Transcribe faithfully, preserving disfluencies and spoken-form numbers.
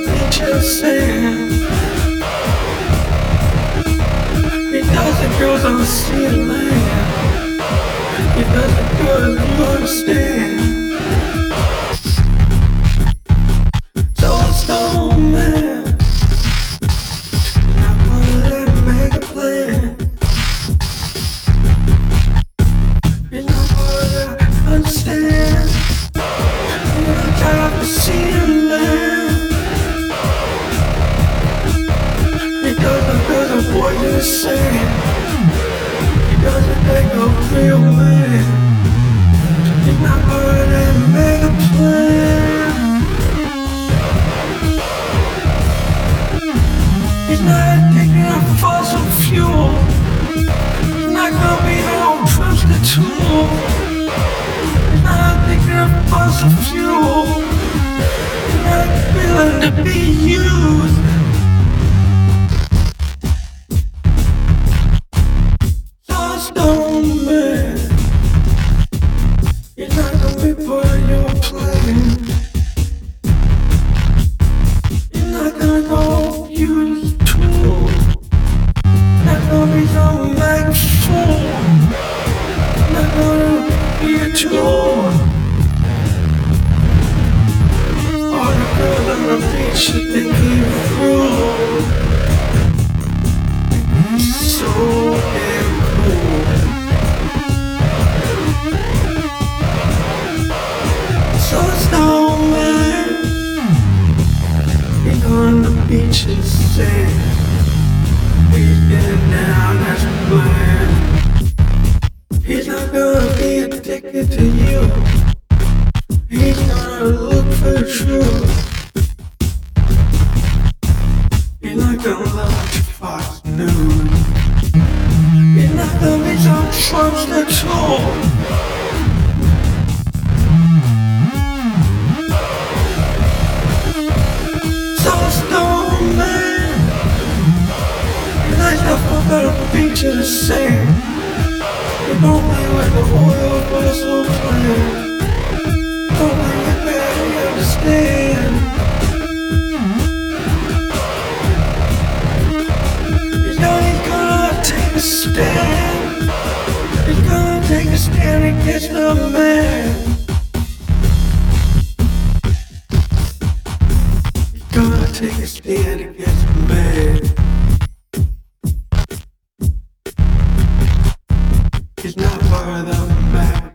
beach of sand. Because the girls on the sea of land. Because the girls you understand. So it's no man. I'm gonna let him make a plan. You're not gonna understand. You're gonna try to see him land. Because the girls are boy you say. Because it ain't no real man. You're not gonna let him make a plan. He's not taking up fossil fuel. He's not gonna be no prostitute. He's not taking up fossil fuel. He's not willing to be used. Lost on man. You're not gonna be part of your plan. You're not gonna go use tools. Not gonna be no microphone. Not gonna be a tool. All the girls on the beach that they keep through. So damn cool. So snowman. He's on the beach and sand. He's dead now, that's a plan. He's not gonna be addicted to you. He's gonna look for the truth. He's not gonna watch Fox News. He's not gonna be some Trumpster tool. So snowman. He likes to fuck out the beach of the sand. He don't play with the oil vessel plan. Don't make it bad, you understand. He's gonna, he's gonna take a stand. He's gonna take a stand against the man. He's gonna take a stand against the man. He's not part of the map.